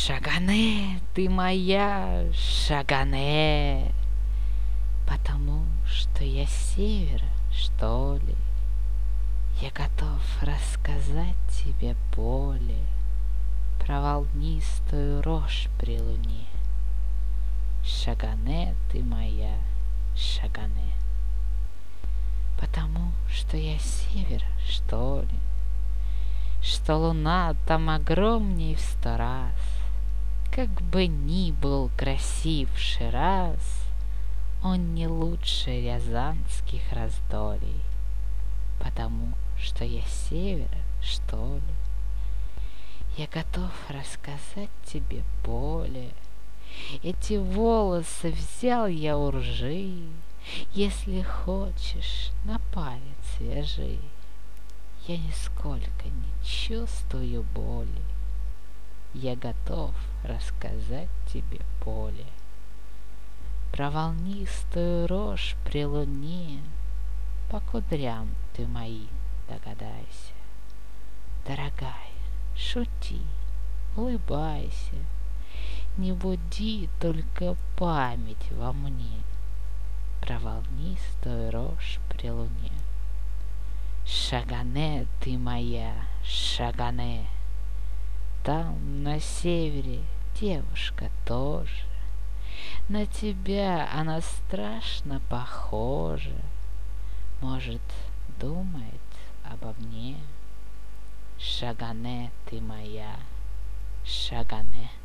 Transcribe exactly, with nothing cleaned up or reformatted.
Шагане, ты моя, Шагане, потому что я с севера, что ли. Я готов рассказать тебе поле про волнистую рожь при луне. Шагане, ты моя, Шагане, потому что я с севера, что ли, что луна там огромней в сто раз. Как бы ни был красив Шираз, он не лучше рязанских раздолий, потому что я с севера, что ли. Я готов рассказать тебе поле. Эти волосы взял я у ржи, если хочешь, на палец вяжи. Я нисколько не чувствую боли. Я готов рассказать тебе поле про волнистую рожь при луне. По кудрям ты моим догадайся, дорогая, шути, улыбайся, не буди только память во мне про волнистую рожь при луне. Шагане, ты моя, Шагане, там на севере девушка тоже, на тебя она страшно похожа, может, думает обо мне. Шагане, ты моя, Шагане.